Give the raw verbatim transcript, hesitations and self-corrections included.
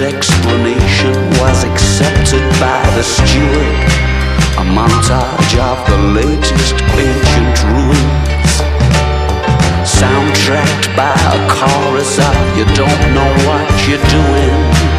explanation was accepted by the steward. A montage of the latest ancient ruins, soundtracked by a chorus of you don't know what you're doing.